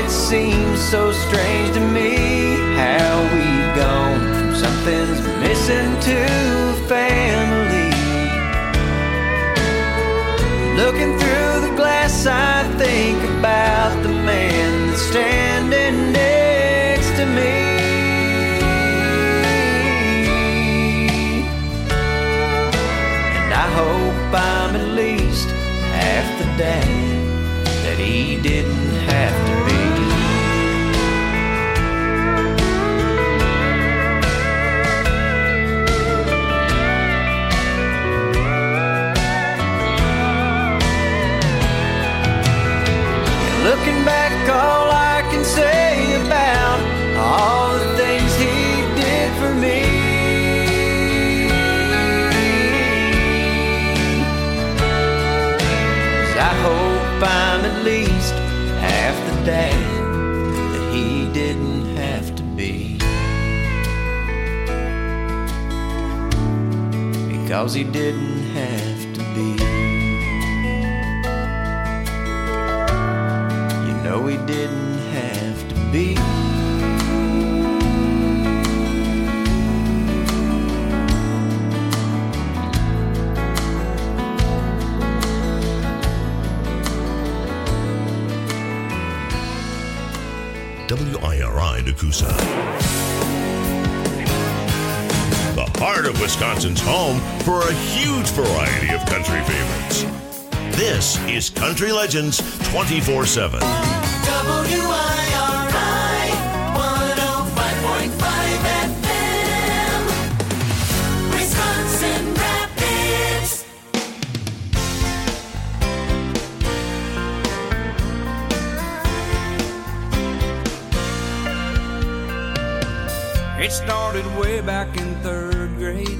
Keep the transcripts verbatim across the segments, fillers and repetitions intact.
it seems so strange to me how we've gone from something's missing to family. Looking through the glass, I think about the man that's standing next to me. And I hope I'm at least half the dad that he didn't have to be. Looking back, all I can say about all the things he did for me is I hope I'm at least half the dad that he didn't have to be, because he didn't have to be. No, he didn't have to be. W I R I Nakusa. The heart of Wisconsin's home for a huge variety of country favorites. This is Country Legends twenty-four seven. W I R I one oh five point five F M, Wisconsin Rapids. It started way back in third grade.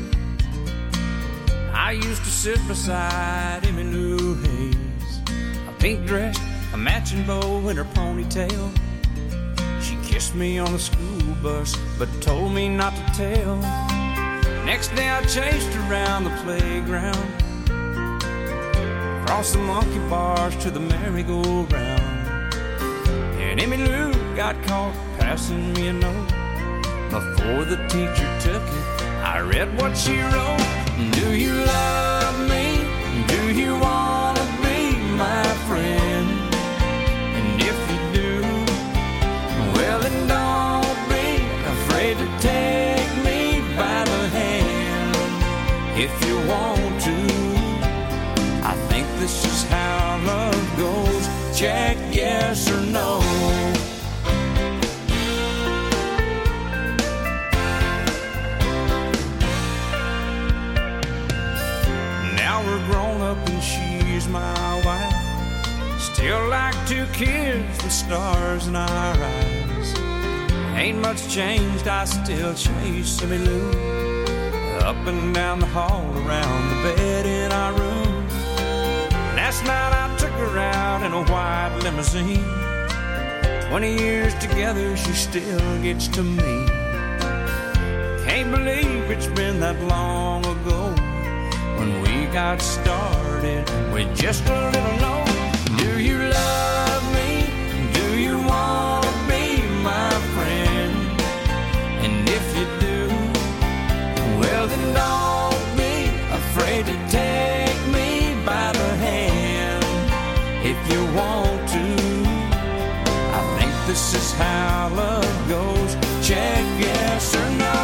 I used to sit beside Emmylou Hayes, a pink dress, a matching bow in her ponytail. She kissed me on the school bus, but told me not to tell. Next day I chased around the playground, across the monkey bars to the merry-go-round. And Emmylou got caught passing me a note. Before the teacher took it, I read what she wrote. Do you love me? Do you want to be my friend? And if you do, well then don't be afraid to take me by the hand. If you want to, I think this is how love goes. Check yes or no. Grown up and she's my wife. Still like two kids with stars in our eyes. Ain't much changed, I still chase Emmylou up and down the hall, around the bed in our room. Last night I took her out in a white limousine. Twenty years together, she still gets to me. Can't believe it's been that long ago when we got started with just a little note. Do you love me? Do you want to be my friend? And if you do, well then don't be afraid to take me by the hand. If you want to, I think this is how love goes. Check yes or no.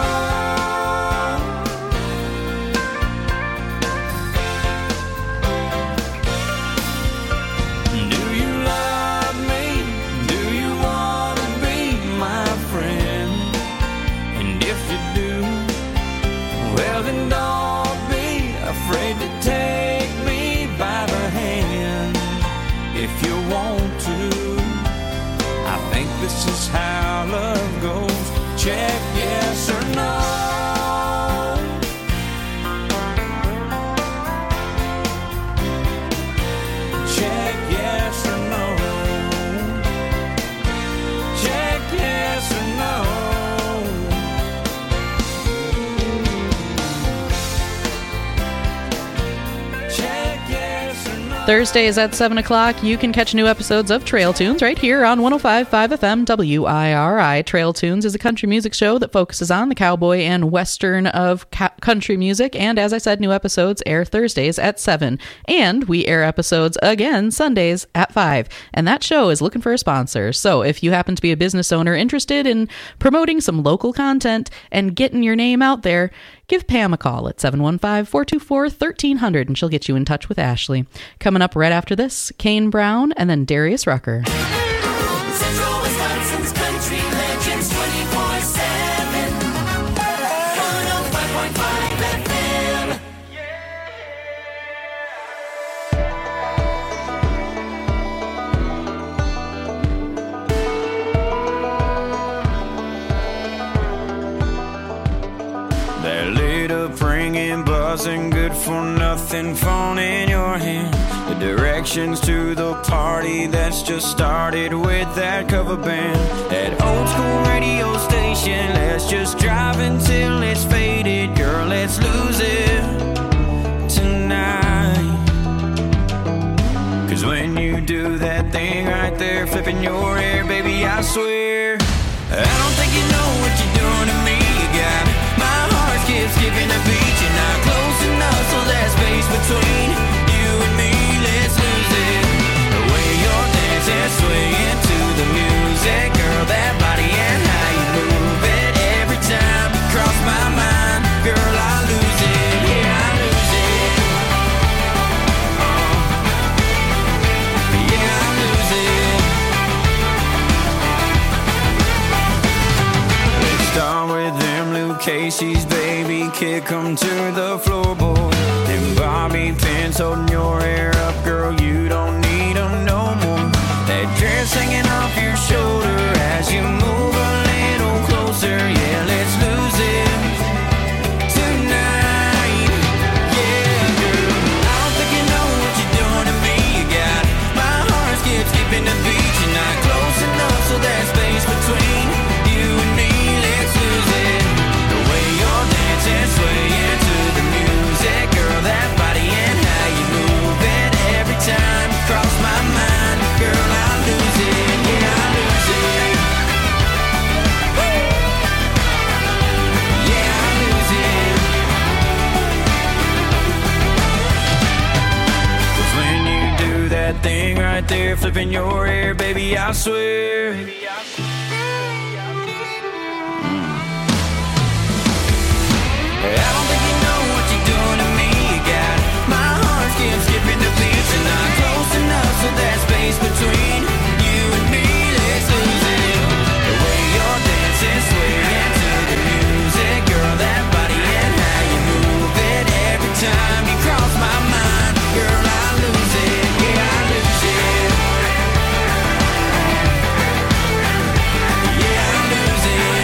This is how love goes. Check yes or no. Check yes or no. Check yes or no. Check yes or no. Thursdays at seven o'clock, you can catch new episodes of Trail Tunes right here on one oh five point five F M W I R I. Trail Tunes is a country music show that focuses on the cowboy and western of ca- country music, and as I said, new episodes air Thursdays at seven, and we air episodes again Sundays at five, and that show is looking for a sponsor. So if you happen to be a business owner interested in promoting some local content and getting your name out there, give Pam a call at seven one five, four two four, one three zero zero and she'll get you in touch with Ashley. Coming up right after this, Kane Brown and then Darius Rucker. Central Wisconsin's country legends twenty-four seven. one oh five point five F M. That lit up ringing, buzzing, good for nothing phone in your hand. The directions to the party that's just started with that cover band. That old school radio station, let's just drive until it's faded. Girl, let's lose it tonight. Cause when you do that thing right there, flipping your hair, baby, I swear I don't think you know what you're doing to me. You got my heart skips skipping a beat. You're not close enough, so there's space between you and me. Let's lose it. The way you're dancing, swaying to the music, girl, that body and how you move it. Every time you cross my mind, girl, I lose it. Yeah, I lose it. Oh. Yeah, I lose it. Let's start with them Luke Casey's, baby, kick 'em to the floorboard. Them bobby pins holding your hair up, girl, you don't need 'em no more. That dress hanging off your shoulder as you move a little closer. Yeah, let's lose it tonight. Yeah, girl, I don't think you know what you're doing to me. You got my heart skip skipping the beat. You're not close enough, so there's space between you and me. Let's lose it. The way you're dancing, swaying to the music, girl, that body and how you move it. Every time you cross my mind, girl, I lose it. Yeah, I lose it. Woo! Yeah, I lose it. 'Cause when you do that thing right there, flipping your hair, baby, I swear. I don't think you know what you're doing to me. You got my heart skips skipping the beat. You're not close enough, so there's space between you and me. Let's lose it. The way you're dancing, swaying to the music, girl, that body and how you move it. Every time you cross my mind, girl, I lose it. Yeah, I lose it. Yeah, I lose it.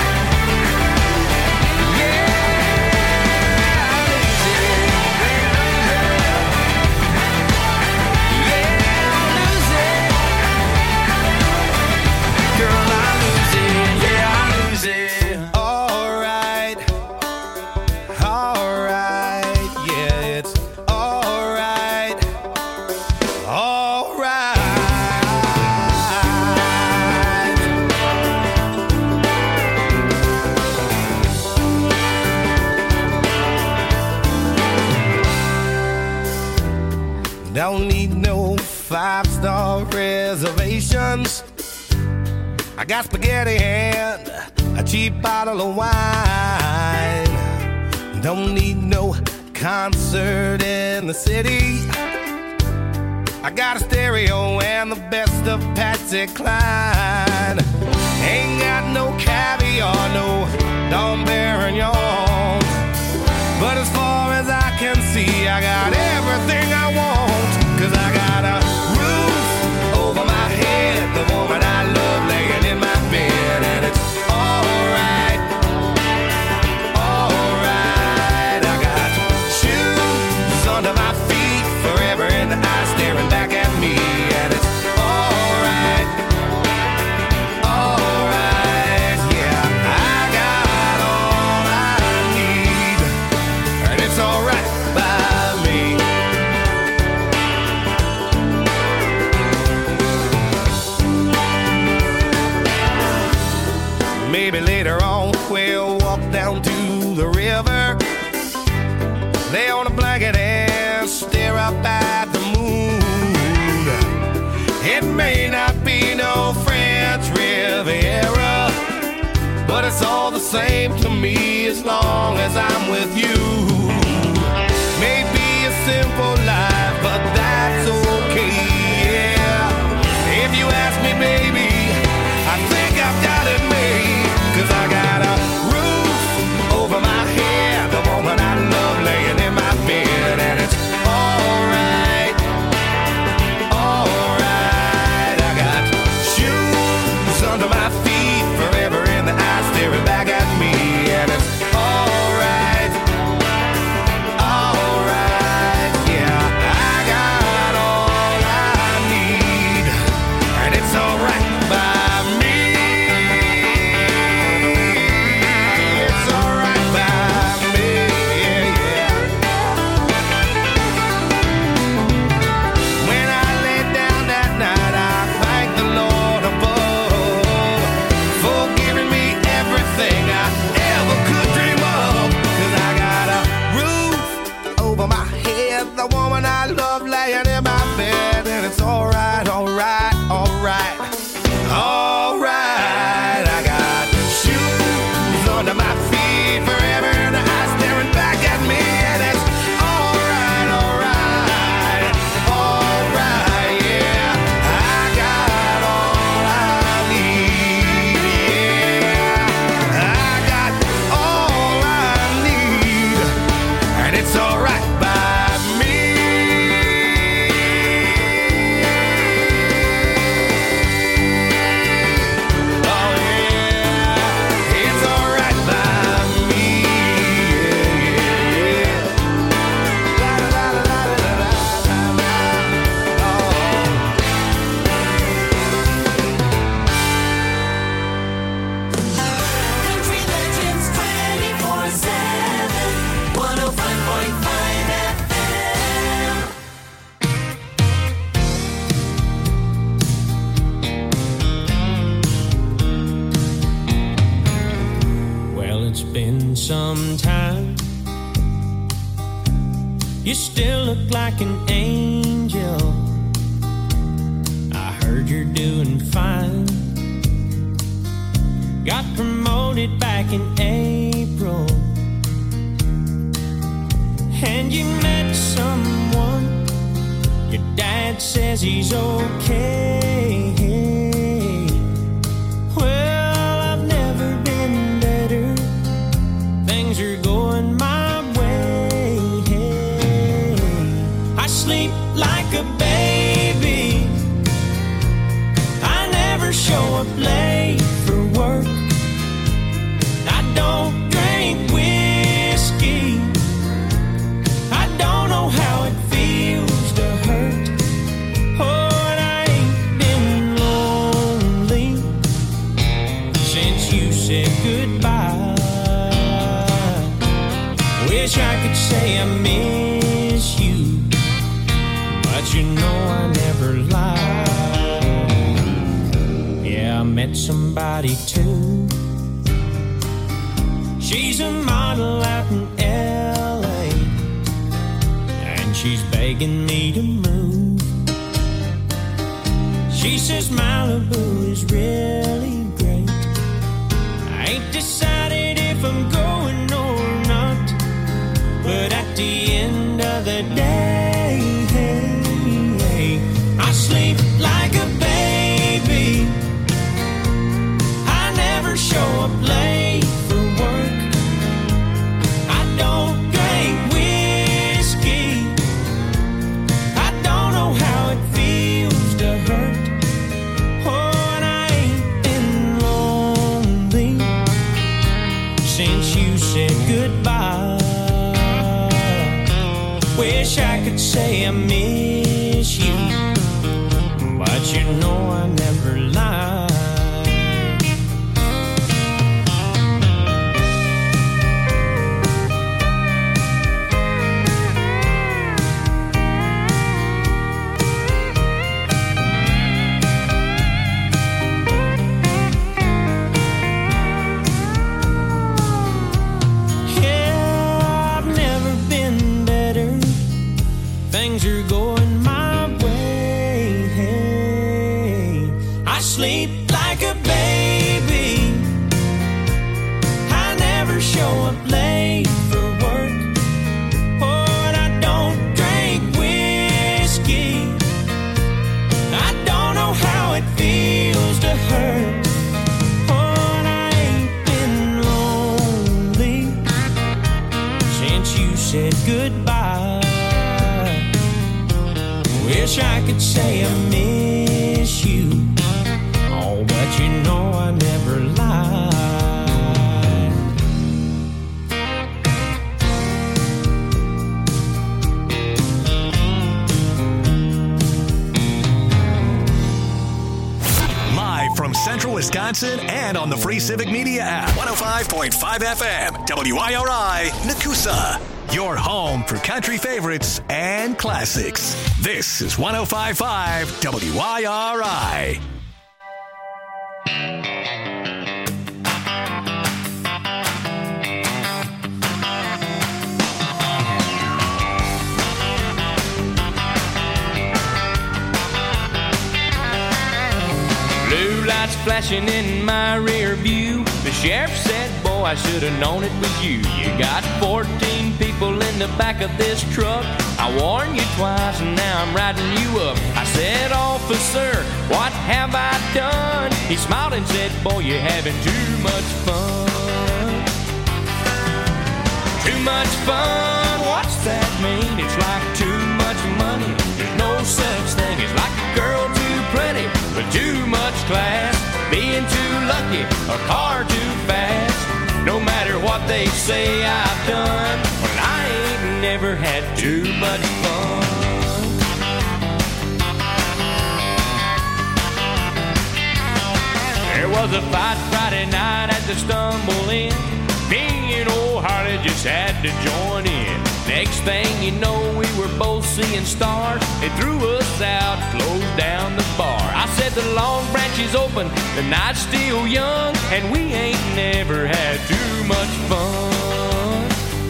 Don't need no five-star reservations. I got spaghetti and a cheap bottle of wine. Don't need no concert in the city. I got a stereo and the best of Patsy Cline. Ain't got no caviar, no Dom Perignon. But as far as I can see, I got everything I want. 'Cause I got a roof over my head, the woman I love laying in my bed, and it's alright, alright. I got shoes under my feet, forever in the eye staring back at me, and it's alright, alright. Yeah, I got all I need, and it's alright by me. Maybe later on we'll walk down to the river, lay on a blanket and stare up at the moon. It may not be no French Riviera, but it's all the same to me as long as I'm with you. Maybe a simple life, but that's okay, yeah. If you ask me, baby, I think I've got it made, 'cause I got a roof over my head, the woman I love laying in my bed, and it's alright, alright. I got shoes under my feet, forever in the eyes staring back at me, and it's alright, alright, yeah. I got all I need, and it's alright by me. It's alright by me, yeah, yeah. When I lay down that night, I thank the Lord above for giving me everything I ever could dream of. 'Cause I got a roof over my head, the woman I love laying in my bed, and it's alright, alright, alright, alright. I got shoes under my feet, forever in the eyes staring back at me, and it's alright, alright, alright, yeah. I got all I need, yeah. I got all I need, and it's alright by me. Oh yeah, it's alright by me, yeah, yeah. La la la la la la la la. Oh. Country Legends twenty-four seven, one oh five point five F M. Well, it's been some time. You still look like an angel. I heard you're doing fine. Got promoted back in April, and you met someone. Your dad says he's okay. Well, I've never been better. Things are going my way. I sleep like a baby. I never show up late for work. I don't drink whiskey. I don't know how it feels to hurt. Oh, and I ain't been lonely since you said goodbye. Wish I could say I miss you, but you know I never lie. Yeah, I met somebody too. She's a model out in L A, and she's begging me to move. She says Malibu is really great. I ain't decided if I'm going or not, but at the end of the day, I sleep like a baby. I never show up late for work. I don't drink whiskey. I don't know how it feels to hurt. Oh, and I ain't been lonely since you said goodbye. Wish I could say I miss you, but you know I never lie. I sleep like a baby. I never show up late for work. Oh, and I don't drink whiskey. I don't know how it feels to hurt. Oh, and I ain't been lonely since you said goodbye. Wish I could say I miss you. Oh, but you know I never lied. Live from Central Wisconsin and on the free Civic Media app. one oh five point five F M, W I R I, Nakusa. Your home for country favorites and classics. This is one oh five point five W I R I. Blue lights flashing in my rear view. The sheriff said, boy, I should have known it was you. You got fourteen people in the back of this truck. I warned you twice and now I'm riding you up. I said, officer, what have I done? He smiled and said, boy, you're having too much fun. Too much fun, what's that mean? It's like too much money. There's no such thing as like a girl too pretty with too much class, being too lucky, a car too fast. No matter what they say I've done, well, I ain't never had too much fun. There was a fight Friday night at the Stumble Inn. Me and old Harley just had to join in. Next thing you know, we were both seeing stars. They threw us out, closed down the bar. I said the Long Branch is open, the night's still young, and we ain't never had too much fun.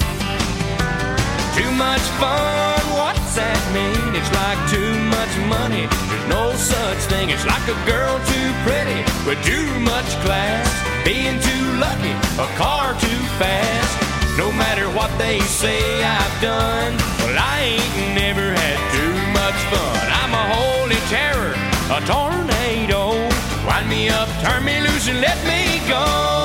Too much fun, what's that mean? It's like too much money. There's no such thing. It's like a girl too pretty with too much class, being too lucky, a car too fast. No matter what they say I've done, well, I ain't never had too much fun. I'm a holy terror, a tornado. Wind me up, turn me loose, and let me go.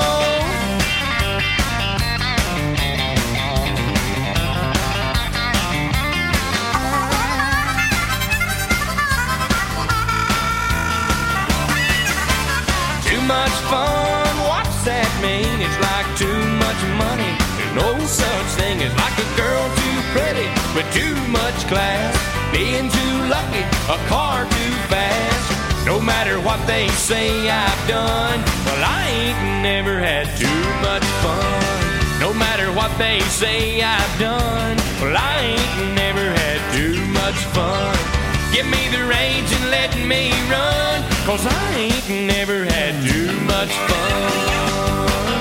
Too much fun, what's that mean? It's like too much money. No such thing as like a girl too pretty with too much class, being too lucky, a car too fast. No matter what they say I've done, well, I ain't never had too much fun. No matter what they say I've done, well, I ain't never had too much fun. Give me the reins and let me run, 'cause I ain't never had too much fun.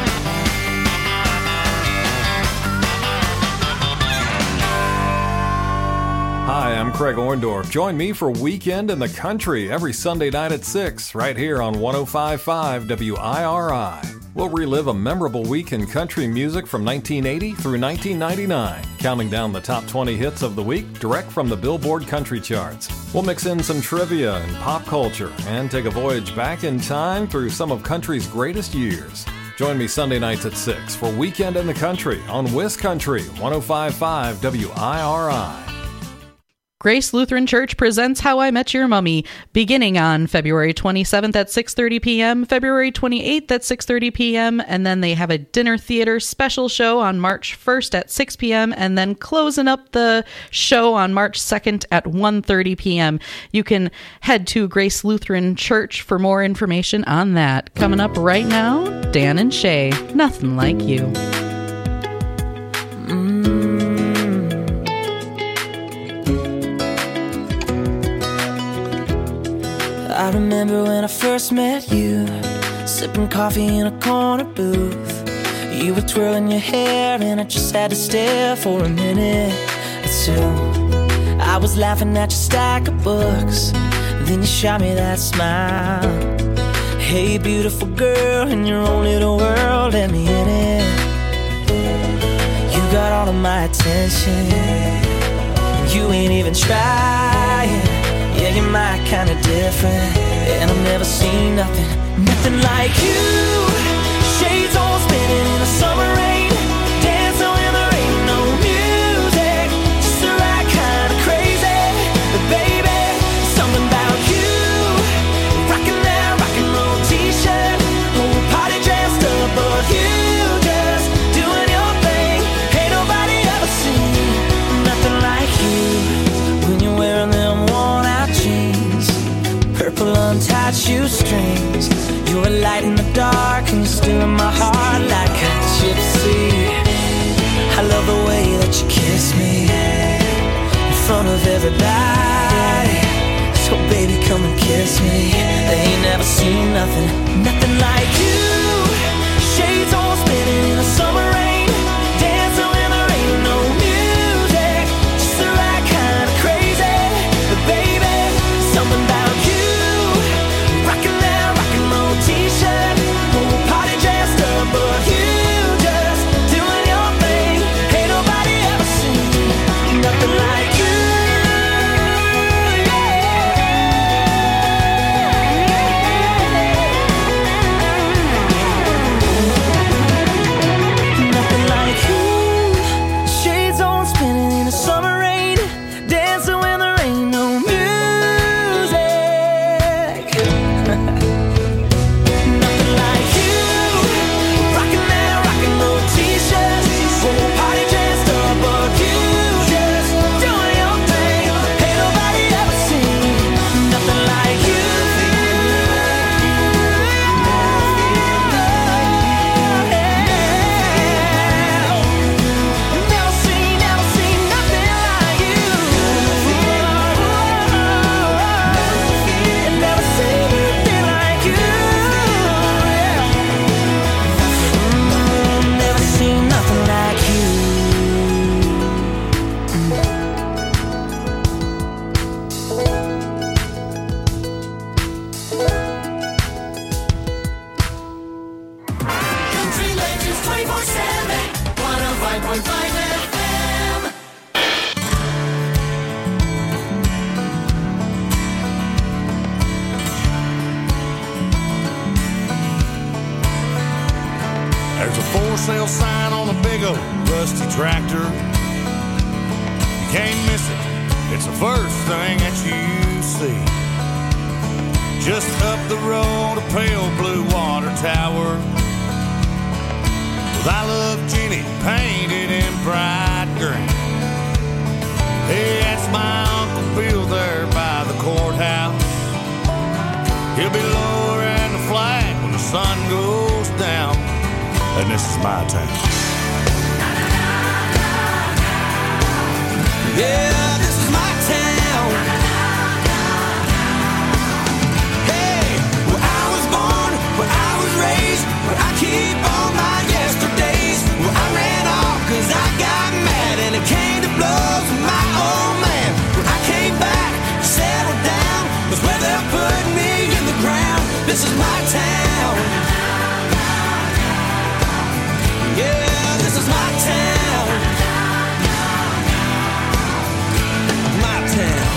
Hi, I'm Craig Orndorff. Join me for Weekend in the Country every Sunday night at six, right here on one oh five point five W I R I. We'll relive a memorable week in country music from nineteen eighty through nineteen ninety-nine, counting down the top twenty hits of the week direct from the Billboard Country Charts. We'll mix in some trivia and pop culture and take a voyage back in time through some of country's greatest years. Join me Sunday nights at six for Weekend in the Country on WisCountry one oh five point five W I R I. Grace Lutheran Church presents How I Met Your Mummy, beginning on February twenty-seventh at six thirty p.m., February twenty-eighth at six thirty p.m., and then they have a dinner theater special show on March first at six p.m., and then closing up the show on March second at one thirty p.m. You can head to Grace Lutheran Church for more information on that. Coming up right now, Dan and Shay, Nothing Like You. I remember when I first met you, sipping coffee in a corner booth. You were twirling your hair and I just had to stare for a minute or two. I was laughing at your stack of books, then you shot me that smile. Hey, beautiful girl, in your own little world, let me in it. You got all of my attention. You ain't even trying. Yeah, you're my kind of different. And I've never seen nothing, nothing like you. Shades all spinning in the summer rain. Dancing when there ain't no music. Just the right kind of crazy. But baby, something about you. Rocking that rock and roll t-shirt. Whole party dressed up, but you just doing your thing. Ain't nobody ever seen nothing like you. When you're wearing them worn out jeans, purple untied shoestrings. You're a light in the dark and you're still in my heart like a gypsy. I love the way that you kiss me in front of everybody. So baby, come and kiss me. They ain't never seen nothing, nothing like you. Shades all spinning in the summer rain. Dancing when there ain't no music. Just the right kind of crazy. But baby, something about you. Rocking that rock and roll t-shirt. Whole party dressed up, but you just doing your thing. Ain't nobody ever seen nothing like you. Nothing like you. Shades on spinning in the summer rain. Dancing when there ain't no music. Nothing like you. Rocking that rock and roll t-shirt. Whole party dressed up, but you just doing your thing. Ain't nobody ever seen nothing like you. Never seen, never seen nothing like you. Never seen anything like you. Never seen nothing like you. Country Legends twenty-four seven, one oh five point five F M. There's a for sale sign on a big old rusty tractor. You can't miss it. It's the first thing that you see. Just up the road, a pale blue water tower with I Love Jenny painted in bright green. Hey, that's my Uncle Bill there by the courthouse. He'll be lowering the flag when the sun goes down. And this is my town. Yeah, this is my town. Hey, where I was born, where I was raised, where I keep all my yesterdays. Where I ran off cause I got mad and it came to blows with my old man. Where I came back, settled down, was where they put me in the ground. This is my town. Yeah, this is my town. My town.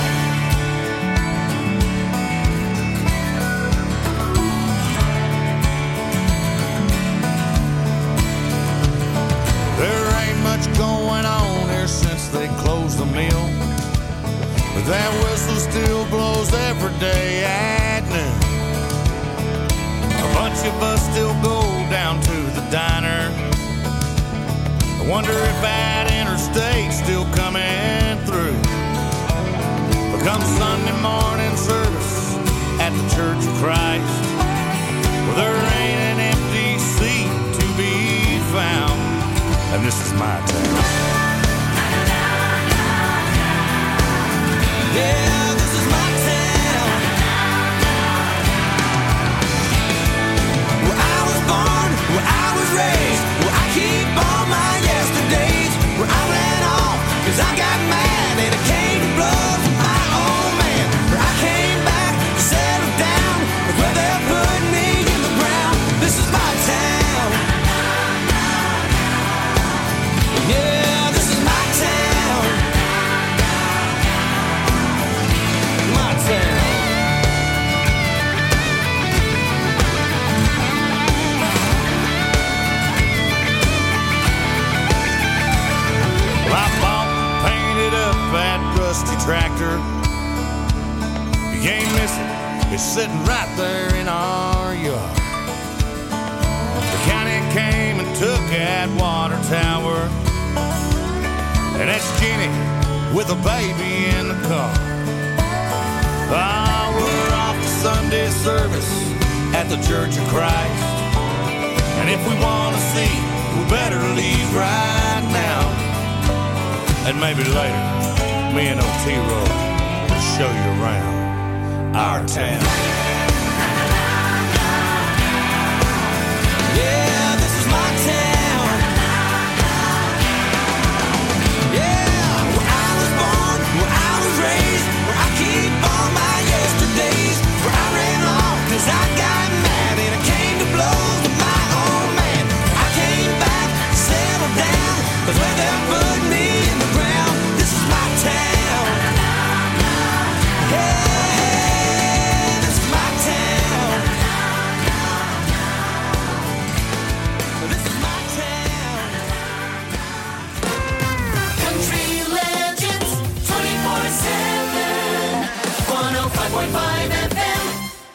There ain't much going on here since they closed the mill, but that whistle still blows every day at noon. A bunch of us still go down to the diner. I wonder if that interstate's still coming through. But come Sunday morning service at the Church of Christ, well, there ain't an empty seat to be found. And this is my town. Yeah, this is my town. Where I was born, where I was raised, where I keep all my yesterdays. Where I ran off cause I got mad and it came to blows with my old man. Where I came back, settled down, with where they tractor. You can't miss it. It's sitting right there in our yard. The county came and took that water tower. And that's Jenny with a baby in the car. Ah, we're off to Sunday service at the Church of Christ. And if we want to see, we better leave right now. And maybe later, me and Otero will show you around our town. Yeah, this is my town. Yeah, where I was born, where I was raised, where I keep all my yesterdays, where I ran off cause I got mad and I came to blows with my old man. I came back, settled down, cause where they put me in the ground, this is my town. Hey, this is my town. This is my town. Country Legends twenty-four seven, one oh five point five F M.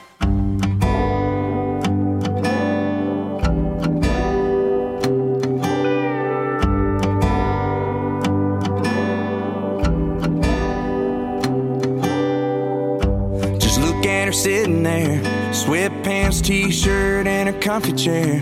Just look at her sitting there, sweatpants, t-shirt, and her comfy chair.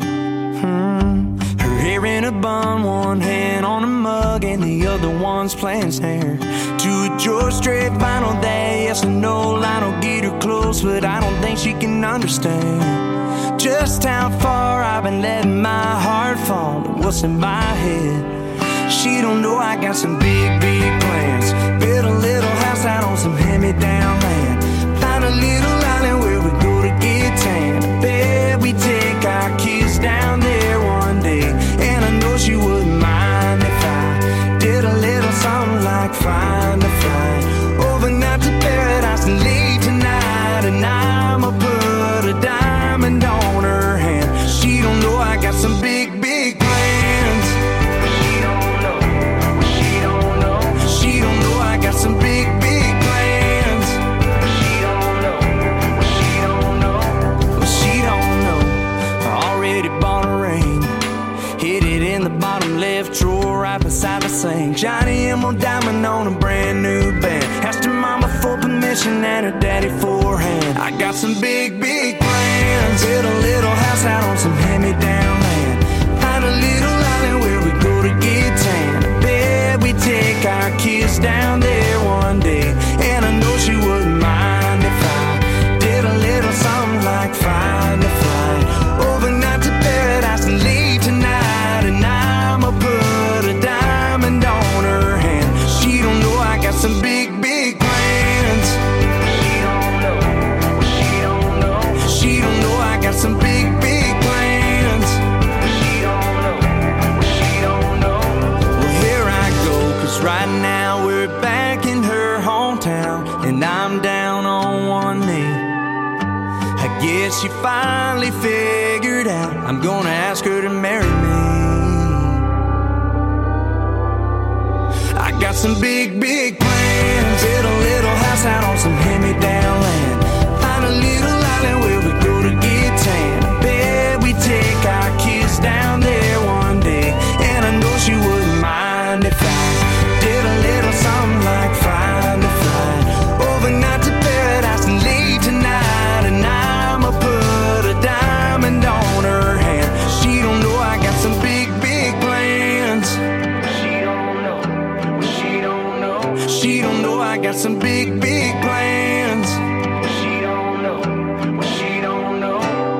Hmm. Her hair in a bun, one hand on a mug, and the other one's playing snare. To a George Strait vinyl that yes or no line will get her close, but I don't think she can understand just how far I've been letting my heart fall and what's in my head. She don't know I got some big, big plans. Build a little house out on some hand-me-down land. Find a little island where we go to get tan. Bet we take our kids down there one day. And I know she wouldn't mind if I did a little something like find a flight overnight to paradise and leave tonight. And I'ma put a diamond on her hand. She don't know I got some big, big plans. She don't know. She don't know. She don't know I got some big, big plans. She don't know. She don't know. She don't know. I already bought a ring. Hid it in the bottom left drawer right beside the sink. Johnny Emerald diamond on a brand new band. Asked her mama for permission and her daddy for a hand. I got some big, big plans. Build a little house out on some hand-me-down land. Find a little island where we go to get tan. I bet we take our kids down there one day. And I know she wouldn't mind if I did a little something like find a flight overnight to paradise and leave tonight. And I'ma put a diamond on her hand. She don't know I got some big, big plans. She don't know. She don't know. She don't know I got some big, big plans. She don't know. She don't know. Well, here I go, cause right now we're back in her hometown. And I'm down on one knee. I guess she finally figured out I'm gonna ask her to marry me. I got some big, big plans. Build a little house out on some hand-me-down land. Find a little island where we go to get tan. I bet we take our kids down there one day. And I know she wouldn't mind if I did a little something like find a flight overnight to paradise and leave tonight. And I'ma put a diamond on her hand. She don't know I got some big, big plans. She don't know. She don't know. She don't know I got some big, big plans. She don't know. She don't know.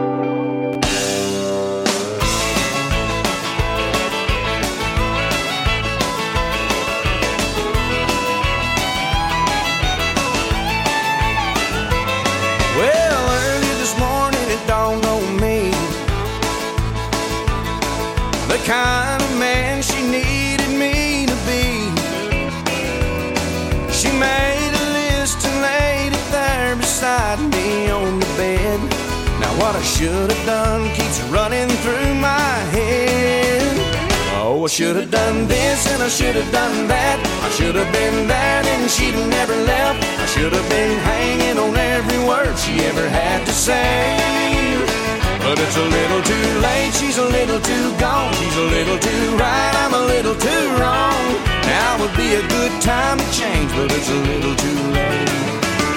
Well, early this morning it dawned on me the kind of man she needed me to be. She made a list and laid it there beside me on the bed. Now what I should have done keeps running through my head. Oh, I should have done this and I should have done that. I should have been there, and she'd have never left. I should have been hanging on every word she ever had to say. But it's a little too late, she's a little too gone. She's a little too right, I'm a little too wrong. Now would be a good time to change, but it's a little too late.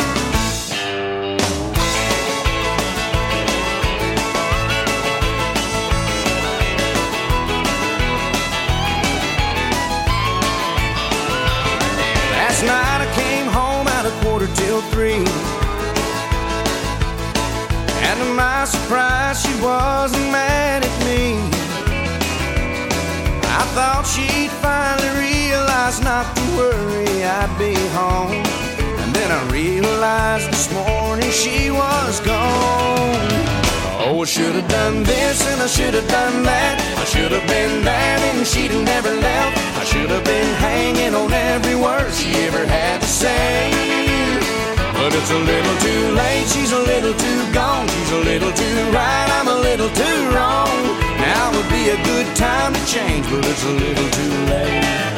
Last night I came home at a quarter till three, and to my surprise she wasn't mad at me. I thought she'd finally realize not to worry, I'd be home. And then I realized this morning she was gone. Oh, I should have done this and I should have done that. I should have been there and she'd have never left. I should have been hanging on every word she ever had to say. But it's a little too late, she's a little too gone. She's a little too right, I'm a little too wrong. Now would be a good time to change, but it's a little too late.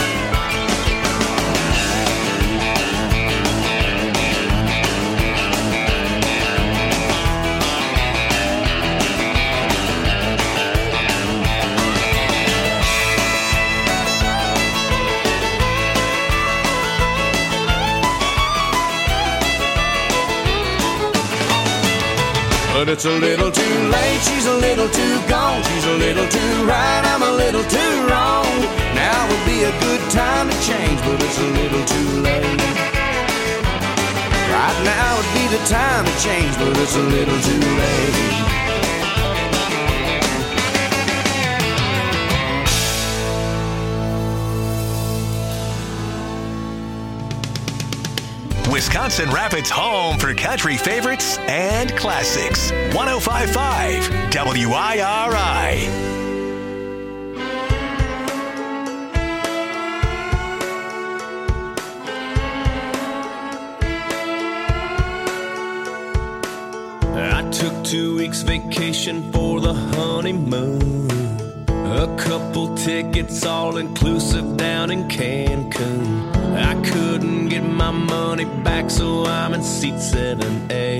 But it's a little too late, she's a little too gone. She's a little too right, I'm a little too wrong. Now would be a good time to change, but it's a little too late. Right now would be the time to change, but it's a little too late. Wisconsin Rapids' home for country favorites and classics. one oh five point five W I R I. I took two weeks vacation for the honeymoon. A couple tickets all inclusive down in Cancun. I couldn't get my money back, so I'm in seat seven A.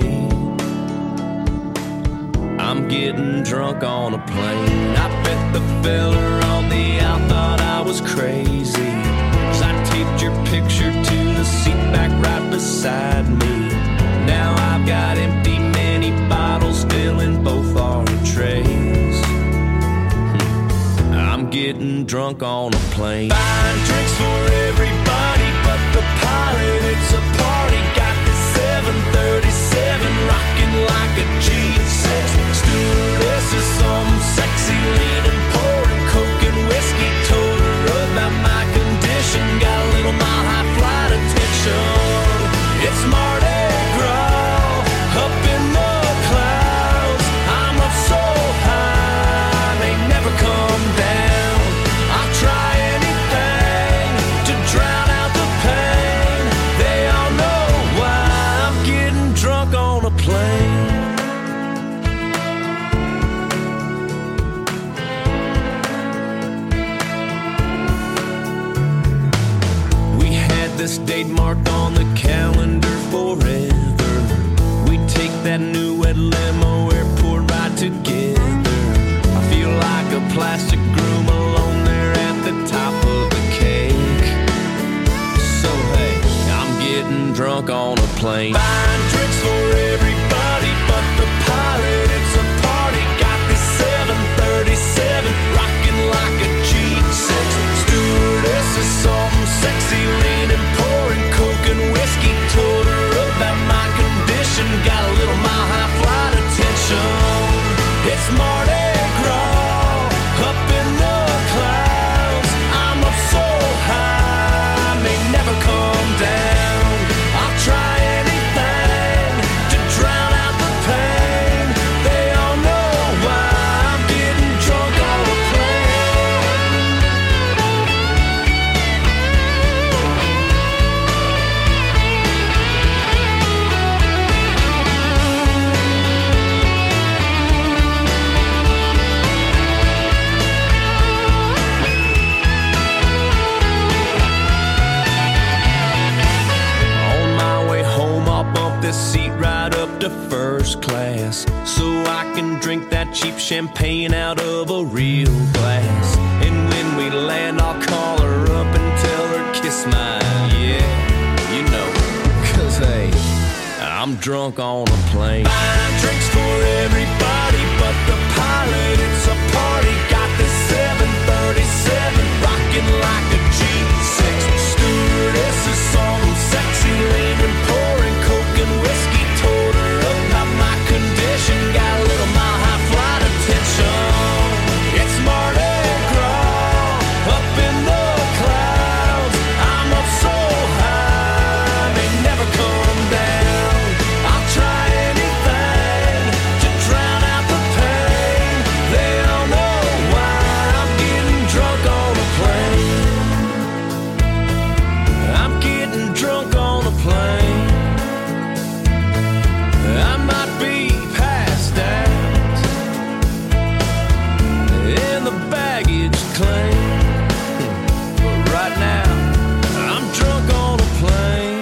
I'm getting drunk on a plane. I bet the fella on the out thought I was crazy, 'cause I taped your picture to the seat back right beside me. Now I've got empty mini bottles filling both our trays. I'm getting drunk on a plane. Buying drinks for everybody but the pilot. It's a party. Got the seven thirty-seven rocking like a G six. Stewardess is some sexy leaning, pouring coke and whiskey. Told her about my condition. Got a little mile high flight attention. It's Mardi Gras up in the clouds. I'm up so high, they never come down. I'll try anything to drown out the pain. They all know why I'm getting drunk on a plane. We had this date marked on the calendar forever. We take that new red limo airport ride together. I feel like a plastic groom alone there at the top of the cake. So hey, I'm getting drunk on a plane. Buying drinks for everybody but the pilot. It's a party. Got this seven thirty-seven rocking like a G six. Stewardess is something sexy, leaning, pouring coke and whiskey. Told her about my condition. Got a little mile high flight attention. It's Mardi Gras up in the clouds. I'm up so high, may never come down. I'll try anything to drown out the pain. They all know why I'm getting drunk on a plane. that cheap champagne out of a real glass. And when we land, I'll call her up and tell her kiss mine. Yeah, you know, 'cause hey, I'm drunk on a plane. Buying drinks for everybody but the pilot. It's a party. Got this seven thirty-seven rocking like a G six. Stewardess is some sexy lady pouring coke and whiskey. Told her about my condition. Got a little mile high flight attention. It's Mardi Gras up in the clouds. I'm up so high, may never come down. I'll try anything to drown out the pain. They all know why I'm getting drunk on a plane. I'm getting drunk on a plane. I might be passed out in the baggage claim, but right now I'm drunk on a plane.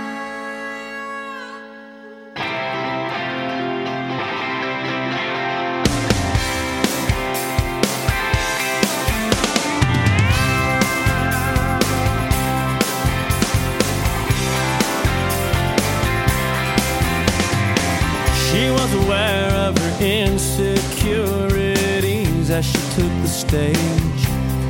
She was aware of her insecurities as she took the stage.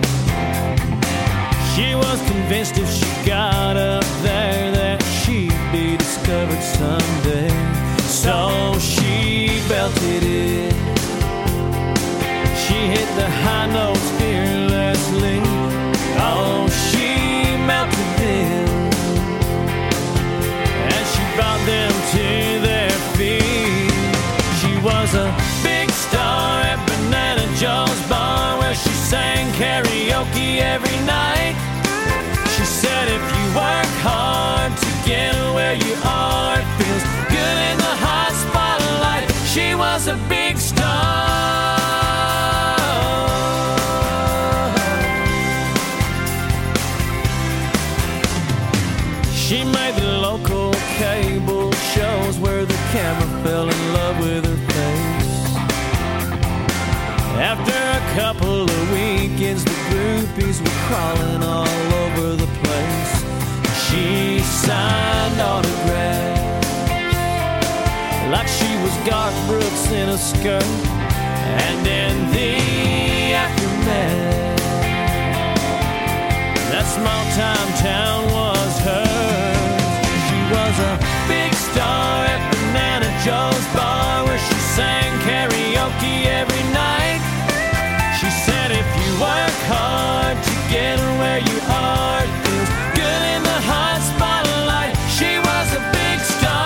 She was convinced if she got up there that she'd be discovered someday. So she belted it. She hit the high notes fearlessly. Oh, she melted them as she brought them to their feet. She was a big star at Banana Joe's bar where she sang karaoke every night. She said if you work hard to get where you are, it feels good in the hot spotlight. She was a big star. She made the local cable shows where the camera fell in love with her face. After a couple of weekends, the groupies were crawling all over the place. She signed autographs like she was Garth Brooks in a skirt. And in the aftermath, that small time town was hers. She was a big star at Banana Joe's bar where she sang karaoke every night. She said if you work hard to get where you are, it feels good in the hot spotlight. She was a big star.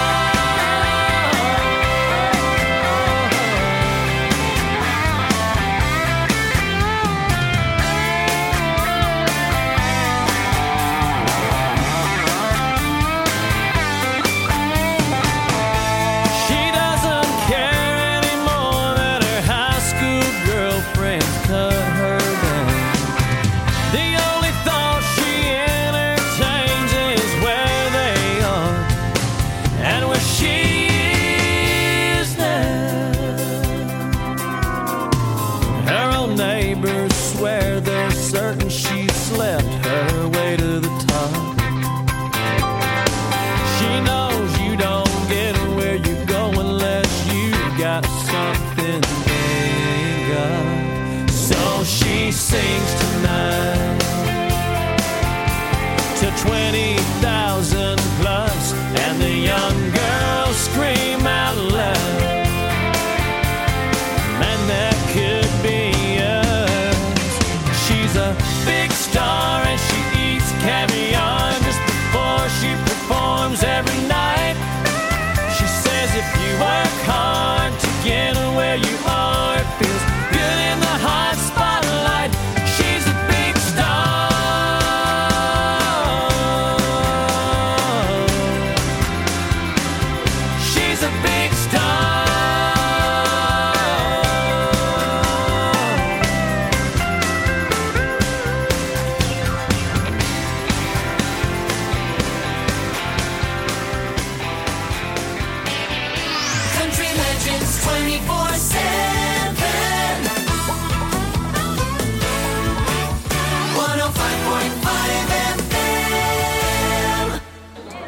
She doesn't care anymore that her high school girlfriends cut her down. The only thought she entertains is where they are and where she is now. Her own neighbors swear they're certain she slept her way to the top. She knows you don't get where you go unless you got something they ain't got. So she sings tonight to twenty thousand plus, and the young girls scream out loud, man, that could be us. She's a big star and she eats caviar just before she performs every night. She says if you work hard to get where you are, it feels good in the hot spotlight. She's a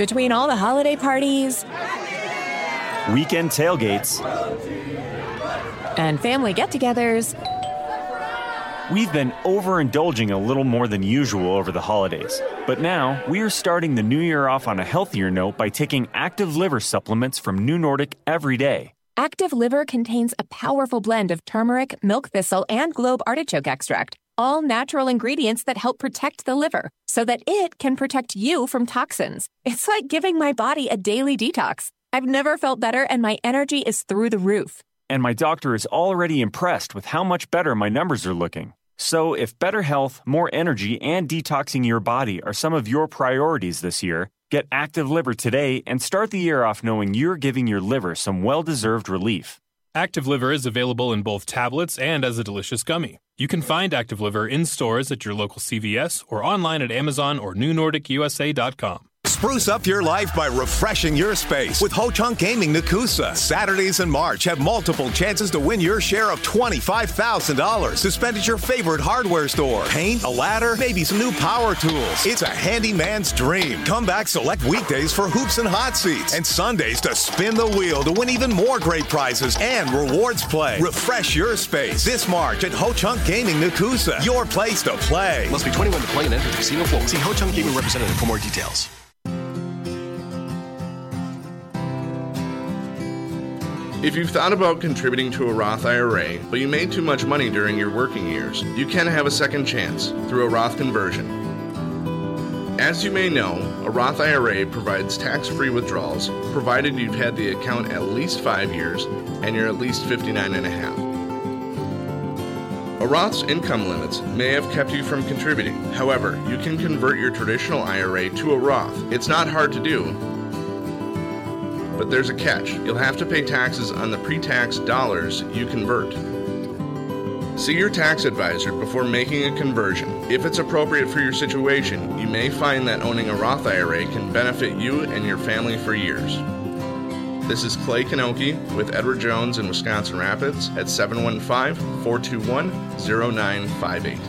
Between all the holiday parties, weekend tailgates, and family get-togethers, we've been overindulging a little more than usual over the holidays. But now, we are starting the new year off on a healthier note by taking Active Liver supplements from New Nordic every day. Active Liver contains a powerful blend of turmeric, milk thistle, and globe artichoke extract, all natural ingredients that help protect the liver so that it can protect you from toxins. It's like giving my body a daily detox. I've never felt better, and my energy is through the roof. And my doctor is already impressed with how much better my numbers are looking. So if better health, more energy, and detoxing your body are some of your priorities this year, get Active Liver today and start the year off knowing you're giving your liver some well-deserved relief. Active Liver is available in both tablets and as a delicious gummy. You can find Active Liver in stores at your local C V S or online at Amazon or new nordic u s a dot com. Spruce up your life by refreshing your space with Ho Chunk Gaming Nakusa. Saturdays in March have multiple chances to win your share of twenty-five thousand dollars to spend at your favorite hardware store. Paint, a ladder, maybe some new power tools. It's a handyman's dream. Come back select weekdays for hoops and hot seats and Sundays to spin the wheel to win even more great prizes and rewards play. Refresh your space this March at Ho Chunk Gaming Nakusa. Your place to play. Must be twenty-one to play and enter the casino floor. See Ho Chunk Gaming representative for more details. If you've thought about contributing to a Roth I R A, but you made too much money during your working years, you can have a second chance through a Roth conversion. As you may know, a Roth I R A provides tax-free withdrawals, provided you've had the account at least five years and you're at least fifty-nine and a half. A Roth's income limits may have kept you from contributing. However, you can convert your traditional I R A to a Roth. It's not hard to do, but there's a catch. You'll have to pay taxes on the pre-tax dollars you convert. See your tax advisor before making a conversion. If it's appropriate for your situation, you may find that owning a Roth I R A can benefit you and your family for years. This is Clay Kanoki with Edward Jones in Wisconsin Rapids at seven one five, four two one, zero nine five eight.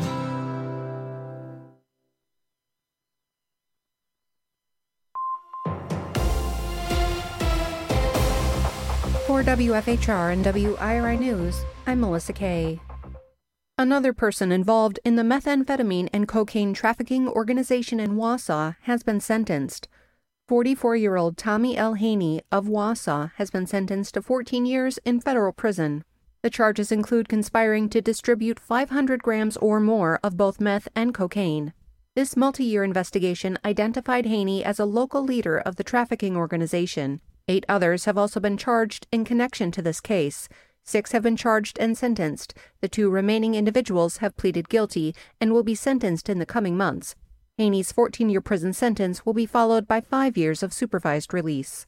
For W F H R and W I R I News, I'm Melissa Kay. Another person involved in the methamphetamine and cocaine trafficking organization in Wausau has been sentenced. forty-four-year-old Tommy L. Haney of Wausau has been sentenced to fourteen years in federal prison. The charges include conspiring to distribute five hundred grams or more of both meth and cocaine. This multi-year investigation identified Haney as a local leader of the trafficking organization. Eight others have also been charged in connection to this case. Six have been charged and sentenced. The two remaining individuals have pleaded guilty and will be sentenced in the coming months. Haney's fourteen-year prison sentence will be followed by five years of supervised release.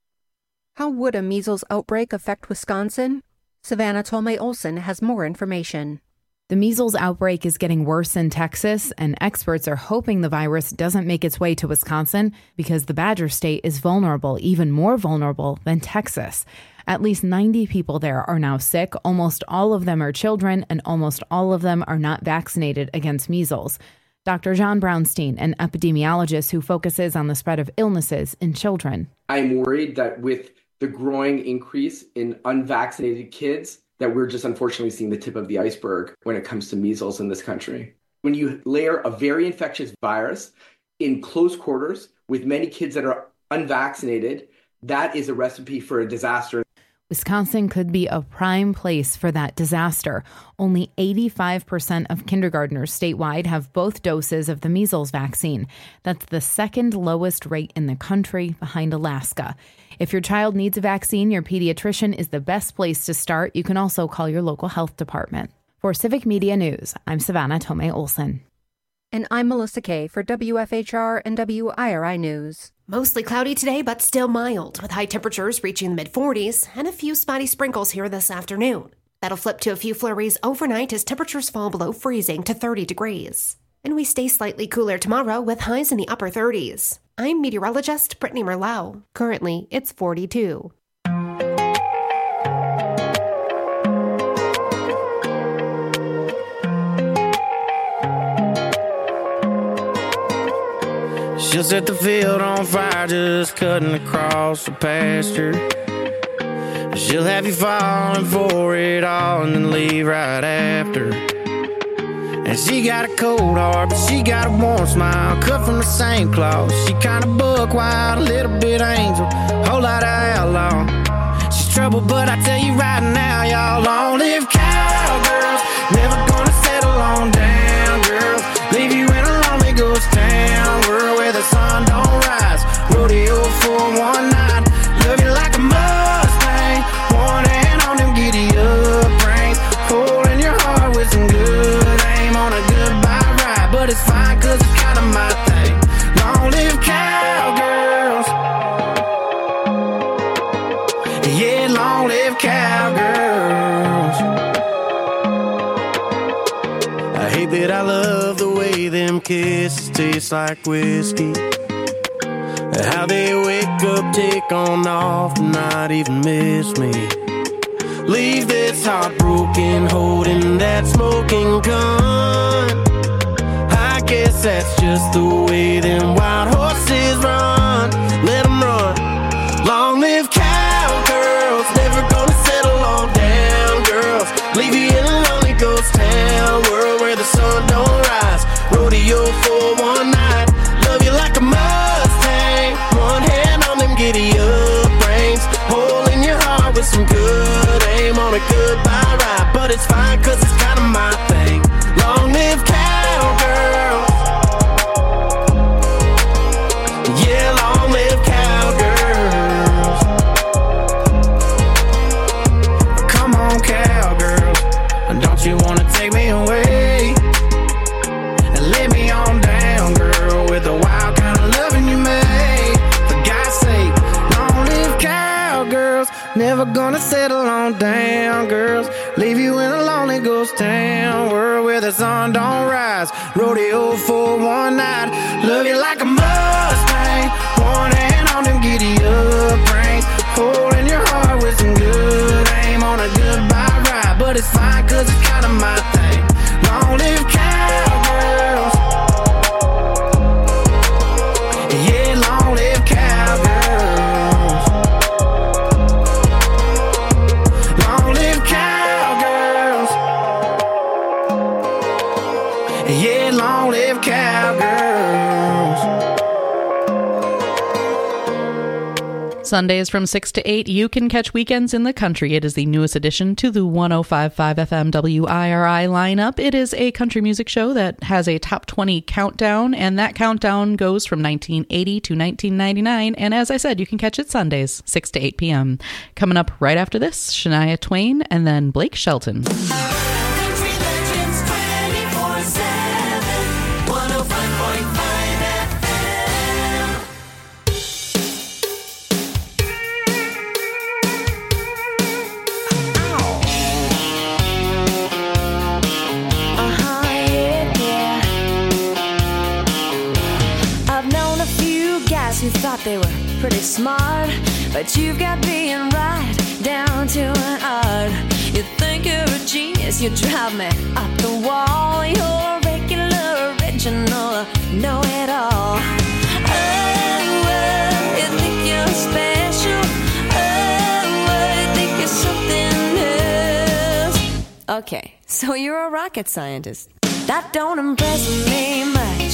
How would a measles outbreak affect Wisconsin? Savannah Tolmay-Olson has more information. The measles outbreak is getting worse in Texas, and experts are hoping the virus doesn't make its way to Wisconsin because the Badger State is vulnerable, even more vulnerable than Texas. At least ninety people there are now sick. Almost all of them are children, and almost all of them are not vaccinated against measles. Doctor John Brownstein, an epidemiologist who focuses on the spread of illnesses in children. I'm worried that with the growing increase in unvaccinated kids, that we're just unfortunately seeing the tip of the iceberg when it comes to measles in this country. When you layer a very infectious virus in close quarters with many kids that are unvaccinated, that is a recipe for a disaster. Wisconsin could be a prime place for that disaster. Only eighty-five percent of kindergartners statewide have both doses of the measles vaccine. That's the second lowest rate in the country, behind Alaska. If your child needs a vaccine, your pediatrician is the best place to start. You can also call your local health department. For Civic Media News, I'm Savannah Tolmay-Olson. And I'm Melissa Kay for W F H R and W I R I News. Mostly cloudy today, but still mild, with high temperatures reaching the mid forties and a few spotty sprinkles here this afternoon. That'll flip to a few flurries overnight as temperatures fall below freezing to thirty degrees. And we stay slightly cooler tomorrow with highs in the upper thirties. I'm meteorologist Brittany Merlau. Currently, it's forty-two. She'll set the field on fire just cutting across the pasture. She'll have you falling for it all and then leave right after. And she got a cold heart, but she got a warm smile, cut from the same cloth. She kinda buck wild, a little bit angel, whole lot of outlaw. She's trouble, but I tell you right now, y'all, long live cowgirls. Never gonna settle on down, girls. Leave you in a lonely ghost town, world where the sun don't rise. Rodeo for one night, love you like a Mustang. One hand on them giddy up reins, hole in your heart with some good aim on a goodbye ride. But it's fine, cause it's kinda my thing. Long live cowgirls. Yeah, long live cowgirls. I hate that I love the way them kisses taste like whiskey. How they wake up, take on off, and not even miss me. Leave this heart broken, holding that smoking gun. I guess that's just the way them wild horses run. Let them run. Long live cowgirls, never gonna settle on down, girls. Leave you in a lonely ghost town, world where the sun don't rise. Rodeo for one night, love you like a Mustang. One hand on them giddy up reins, hole in your heart with some good aim on a goodbye ride. But it's fine, cause it's kinda my thing. Long live cowgirls. Yeah, long live cowgirls. Come on, cowgirls, don't you wanna take me away and lay me on down, girl, with the wild kind of loving you made. For God's sake, long live cowgirls. Never gonna settle on down, girls. Leave you in a lonely ghost town, world where the sun don't rise. Rodeo for one night, love you like a Mustang. One hand on them giddy up reins, hole in your heart with some good aim on a goodbye ride. But it's fine, cause it's kinda my thing. Long live cowgirls. Yeah, long live cowgirls. Long live cowgirls. Yeah, long live cowgirls. Sundays from six to eight, you can catch Weekends in the Country. It is the newest addition to the one oh five point five F M W I R I lineup. It is a country music show that has a top twenty countdown, and that countdown goes from nineteen eighty to nineteen ninety-nine. And as I said, you can catch it Sundays, six to eight p.m. Coming up right after this, Shania Twain and then Blake Shelton. Country Legends twenty-four seven, one oh five point five F M. Uh-huh, yeah, yeah. I've known a few guys who thought they were pretty smart, but you've got being right down to an art. You think you're a genius, you drive me up the wall. You're a regular, original, know-it-all. Oh, oh, you think you're special. Oh, oh, you think you're something else. Okay, so you're a rocket scientist. That don't impress me much.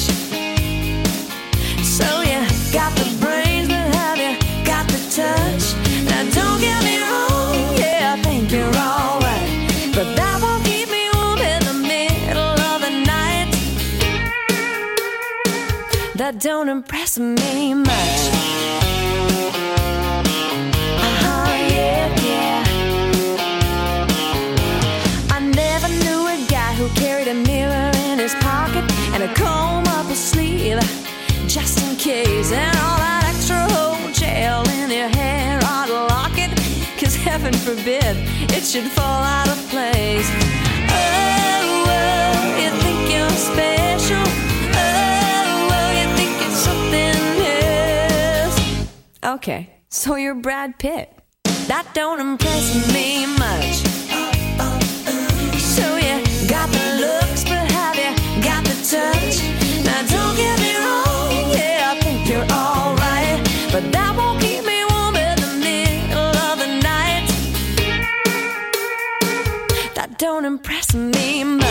So you got the brains, but have you got the touch? Now don't get me wrong, yeah, I think you're alright, but that won't keep me warm in the middle of the night. That don't impress me much. Uh-huh, yeah, yeah. I never knew a guy who carried a mirror in his pocket and a comb up his sleeve, just in case, and all that extra whole gel in your hair ought to lock it, cause heaven forbid it should fall out of place. Oh, oh, you think you're special. Oh, oh, you think it's something else. Okay, so you're Brad Pitt. That don't impress me much. So you got the looks, but have you got the touch? Now don't get me wrong, yeah, I think don't impress me much.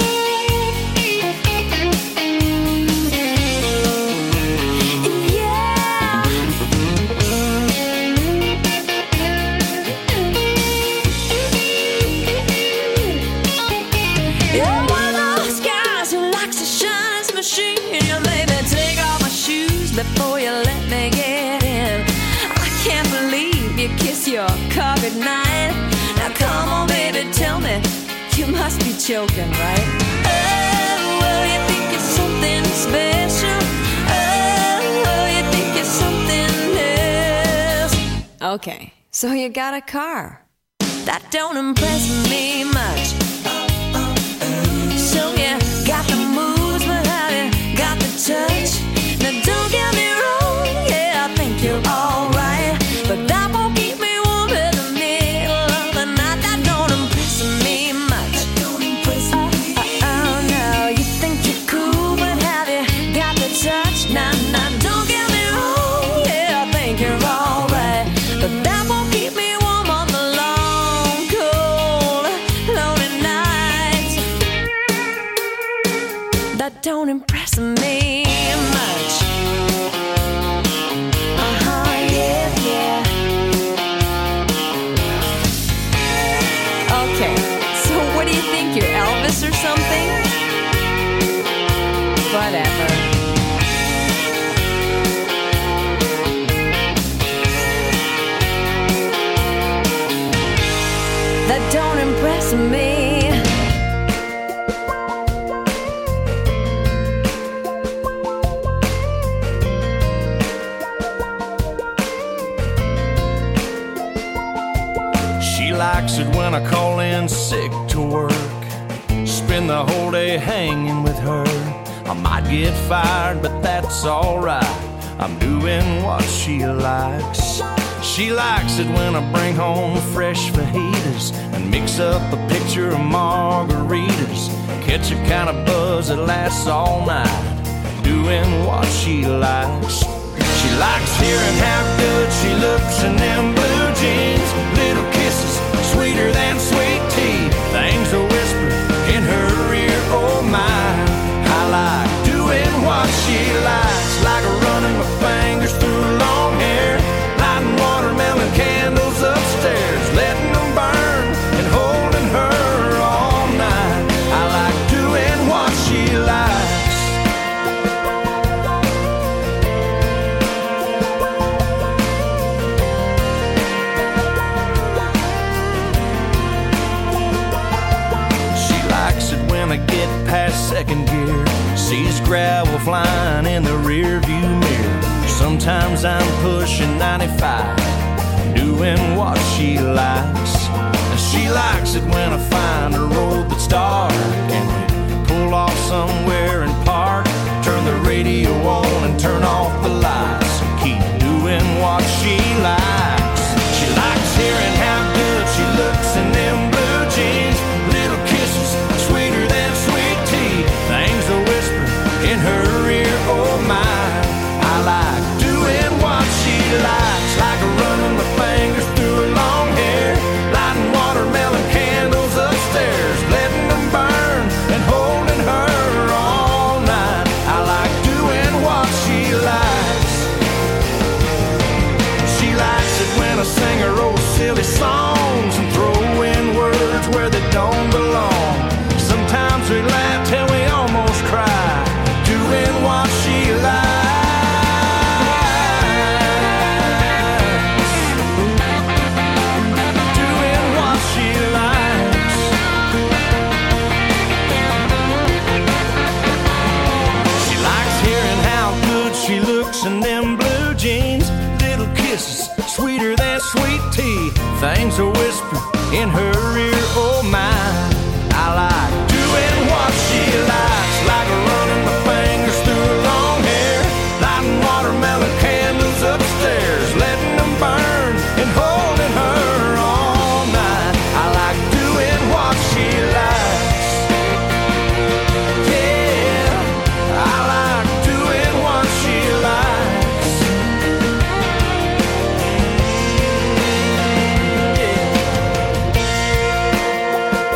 Before you let me get in, I can't believe you kiss your car goodnight. Now come on, baby, tell me, you must be joking, right? Oh, well, you think you're something special. Oh, you think you're something else. Okay, so you got a car. That don't impress me much. So you got the moves, but have you got the touch? Now don't get me wrong, yeah, I think you're alright, but that won't keep me warm in the middle of the night. That don't impress me much. That don't impress me. Uh, uh, oh no, you think you're cool, but have you got the touch? Nah, nah, don't get me wrong, yeah, I think you're alright, but that won't keep me warm on the long, cold, lonely nights. That don't impress me much. Uh-huh, yeah, yeah. Okay, so what do you think, you're Elvis or something? Whatever. That don't impress me. Likes it when I call in sick to work, spend the whole day hanging with her. I might get fired, but that's alright, I'm doing what she likes. She likes it when I bring home fresh fajitas and mix up a picture of margaritas, catch a kind of buzz that lasts all night, doing what she likes. She likes hearing how good she looks in them blue jeans, little kisses sweeter than sweet tea, things are whispered in her ear, oh my. I like doing what she likes, like running my fingers through long hair, lighting watermelon candles upstairs, letting them burn and holding her all night. I like doing what she likes. Get past second gear, sees gravel flying in the rear view mirror. Sometimes I'm pushing ninety-five, doing what she likes. And she likes it when I find a road that's dark and we pull off somewhere and park, turn the radio on and turn off the lights and keep doing what she likes. She likes hearing how good she looks in them blue jeans, little kisses sweeter than sweet tea, things are whispered in her ear, oh my. I like doing what she likes, like running my fingers through her long hair, lighting watermelon candles upstairs, letting them burn and holding her all night. I like doing what she likes. She likes it when I sing her old silly songs and throw in words where they don't belong. Sometimes we laugh till we almost cry, doing what she likes. Doing what she likes. She likes hearing how good she looks in them blue jeans, little kisses sweeter than sweet tea, things are whispered in her ear, oh my. I like doing what she likes, like running my fingers through her long hair, lighting watermelon candles upstairs, letting them burn and holding her all night. I like doing what she likes. Yeah, I like doing what she likes. Yeah.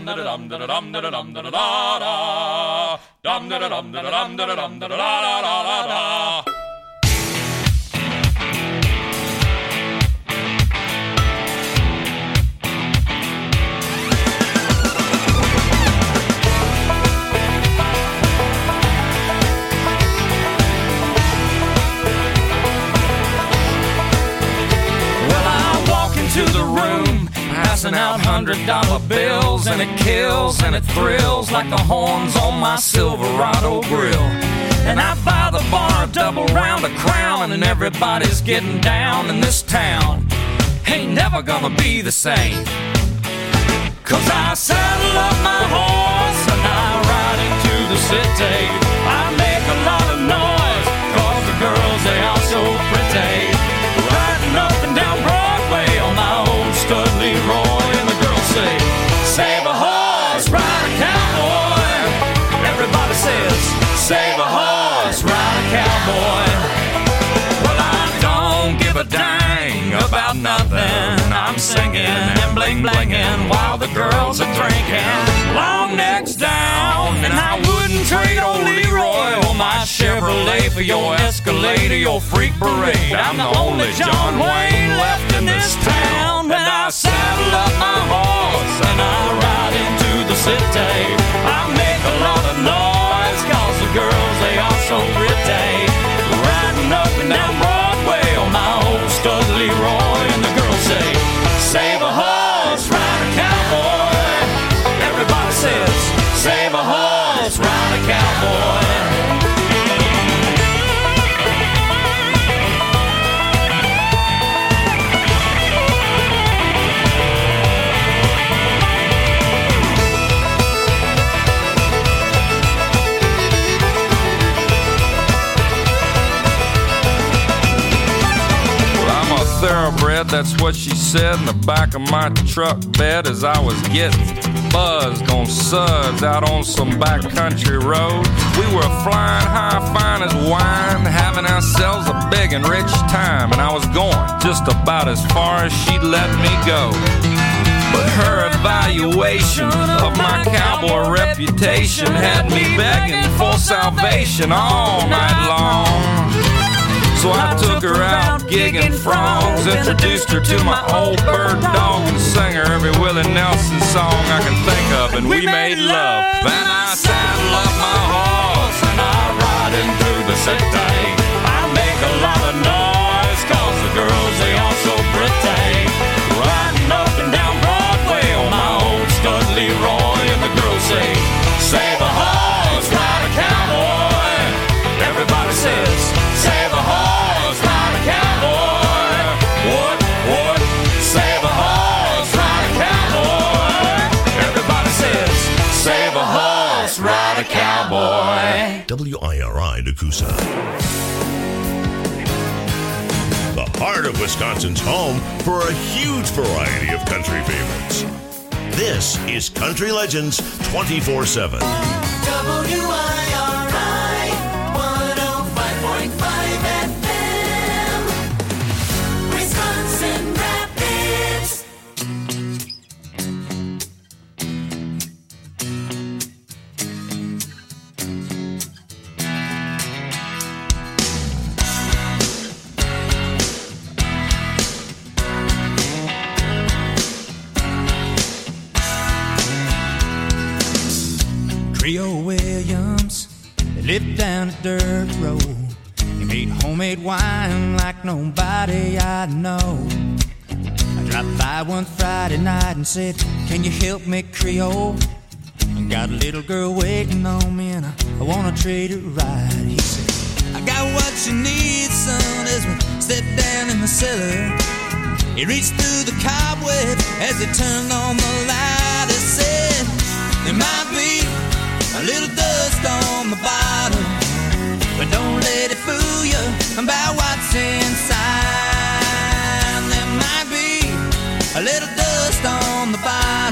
da dum da dum da dum da da da dum da dum da dum da dum da da da da. To the room, passing out hundred dollar bills, and it kills and it thrills like the horns on my Silverado grill. And I buy the bar a double round of Crown, and everybody's getting down in this town. Ain't never gonna be the same, 'cause I saddle up my horse and I ride into the city. I make a lot of noise 'cause the girls, they are so pretty. Riding up and down Broadway on my old stud Leroy, and the girls say, save a horse, ride a cowboy. Everybody says, save a horse, ride a cowboy. Well, I don't give a dang about nothing. I'm singing and bling blinging while the girls are drinking. Long necks down, and I wouldn't trade old Leroy or my Chevrolet for your Escalade or your freak parade. I'm the only John Wayne left in this town. When I saddle up my horse and I ride into the city, I make a lot of noise 'cause the girls, they are so pretty. Riding up and down Broadway on my old stud Leroy, and the girls say, save a horse, ride a cowboy. Everybody says, save a horse, ride a cowboy. Thoroughbred, that's what she said in the back of my truck bed as I was getting buzzed on suds out on some backcountry road. We were flying high, fine as wine, having ourselves a big and rich time, and I was going just about as far as she'd let me go. But her evaluation of my cowboy reputation had me begging for salvation all night long. So I took her out gigging frogs, introduced her to my old bird dog, and sang her every Willie Nelson song I can think of, and we made love. Then I saddle up my horse and I ride into the city. I make a lot of noise 'cause the girls, they are so pretty. Riding up and down Broadway on my old stud Leroy, and the girls say, save a horse, ride a cowboy. Everybody says, save a horse, ride a cowboy. What, what? Save a horse, ride a cowboy. Everybody says, save a horse, ride a cowboy. W I R I Nakusa. The heart of Wisconsin's home for a huge variety of country favorites. This is Country Legends twenty-four seven. W I R I one oh five point five F M, Wisconsin Rapids. Trio Williams, they lived down a dirt road. He made homemade wine like nobody I know. I dropped by one Friday night and said, can you help me, Creole? I got a little girl waiting on me and I, I wanna trade her right. He said, I got what you need, son, as we stepped down in the cellar. He reached through the cobwebs as he turned on the light. He said, there might be a little dust on the bottom, but don't let it fool you about what's inside. There might be a little dust on the bottom,